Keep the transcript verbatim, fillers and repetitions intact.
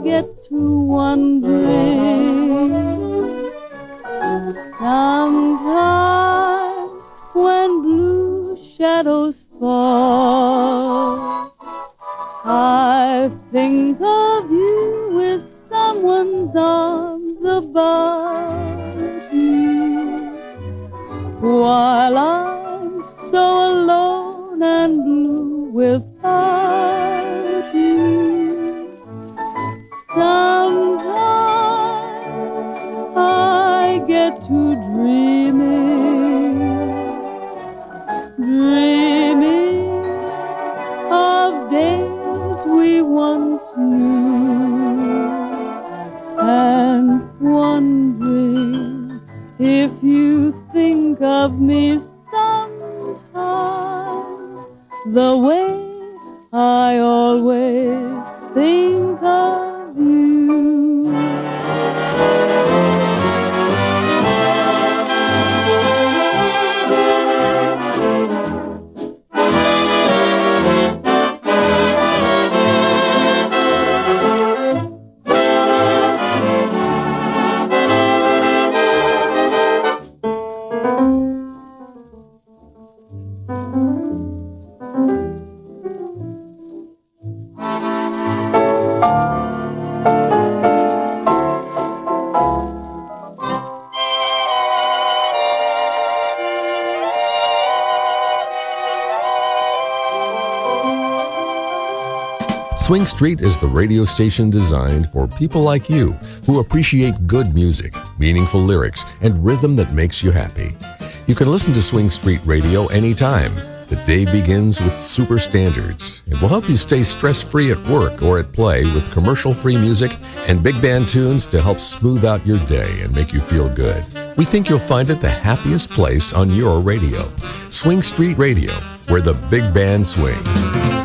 get to wondering. Sometimes when blue shadows fall, I think of you with someone's arms about you, while I'm so alone and blue without you. Sometimes I get to dreaming, dreaming of days we once knew, and wondering if you think of me sometime the way I always think of you. Swing Street is the radio station designed for people like you who appreciate good music, meaningful lyrics, and rhythm that makes you happy. You can listen to Swing Street Radio anytime. The day begins with super standards. It will help you stay stress-free at work or at play with commercial-free music and big band tunes to help smooth out your day and make you feel good. We think you'll find it the happiest place on your radio. Swing Street Radio, where the big band swing.